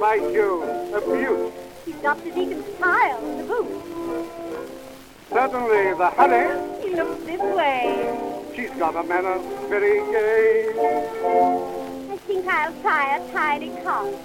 By Jove, a beaut. He's got the deacon's tile in the boot. Certainly the honey. He looks this way. She's got a manner very gay. I think I'll try a tiny cough.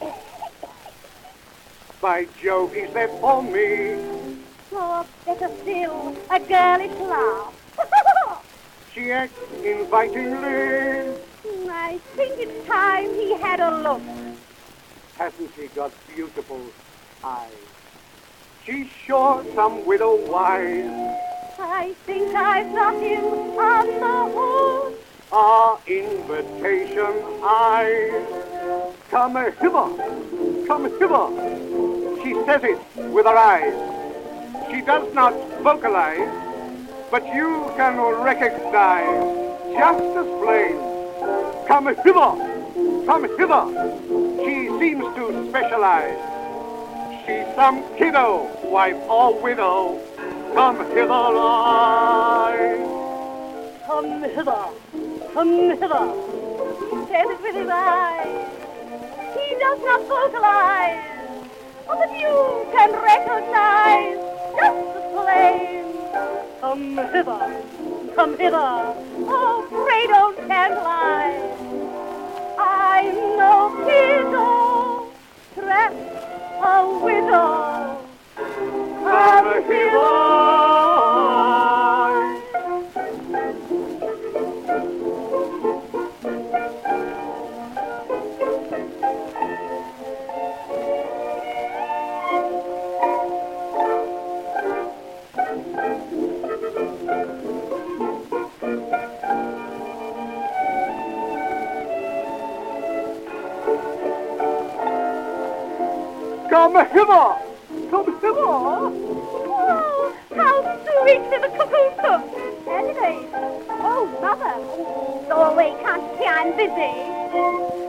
By Jove, he's there for me. Or better still, a girlish laugh. She acts invitingly. I think it's time he had a look. Hasn't she got beautiful eyes? She's sure some widow wise. I think I've got him on the hook. Our invitation eyes. Come hither, come hither. She says it with her eyes. She does not vocalize, but you can recognize just as plain. Come hither, come hither. She seems to specialize. She's some kiddo, wife or widow. Come hither, I. Come hither, come hither. He says it with his eyes. He does not vocalize, but you can recognize just the plain. Come hither, come hither. Oh, pray don't tantalize. I'm no kiddo, trapped a widow. Come hither. Come hither! Come hither! Oh, how sweetly the cuckoo cooks! Anyways, oh, mother! Go away, can't you see I'm busy?